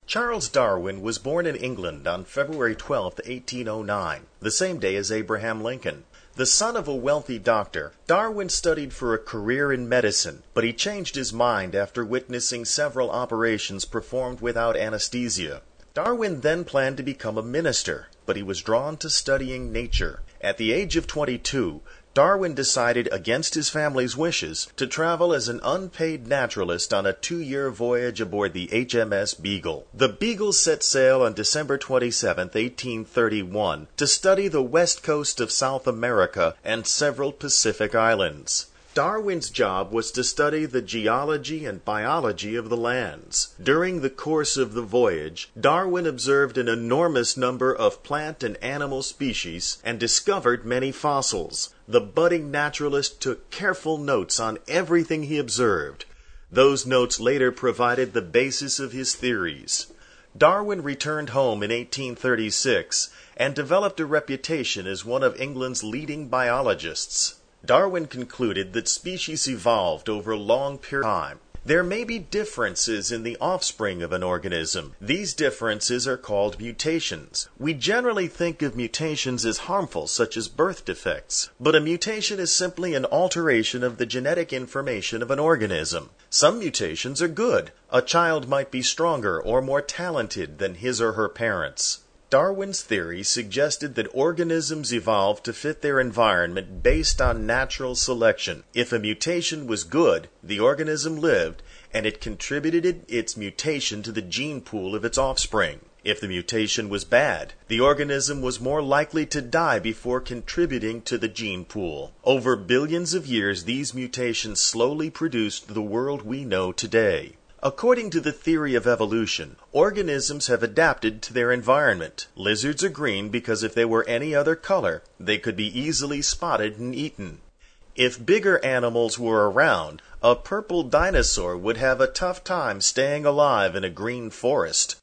Charles Darwin was born in England on February 12, 1809, the same day as Abraham Lincoln. The son of a wealthy doctor, Darwin studied for a career in medicine, but he changed his mind after witnessing several operations performed without anesthesia. Darwin then planned to become a minister, but he was drawn to studying nature. At the age of 22, Darwin decided, against his family's wishes, to travel as an unpaid naturalist on a 2-year voyage aboard the HMS Beagle. The Beagle set sail on December 27, 1831, to study the west coast of South America and several Pacific islands. Darwin's job was to study the geology and biology of the lands. During the course of the voyage, Darwin observed an enormous number of plant and animal species and discovered many fossils. The budding naturalist took careful notes on everything he observed. Those notes later provided the basis of his theories. Darwin returned home in 1836 and developed a reputation as one of England's leading biologists. Darwin concluded that species evolved over a long period of time. There may be differences in the offspring of an organism. These differences are called mutations. We generally think of mutations as harmful, such as birth defects, but a mutation is simply an alteration of the genetic information of an organism. Some mutations are good. A child might be stronger or more talented than his or her parents. Darwin's theory suggested that organisms evolved to fit their environment based on natural selection. If a mutation was good, the organism lived, and it contributed its mutation to the gene pool of its offspring. If the mutation was bad, the organism was more likely to die before contributing to the gene pool. Over billions of years, these mutations slowly produced the world we know today. According to the theory of evolution, organisms have adapted to their environment. Lizards are green because if they were any other color, they could be easily spotted and eaten. If bigger animals were around, a purple dinosaur would have a tough time staying alive in a green forest.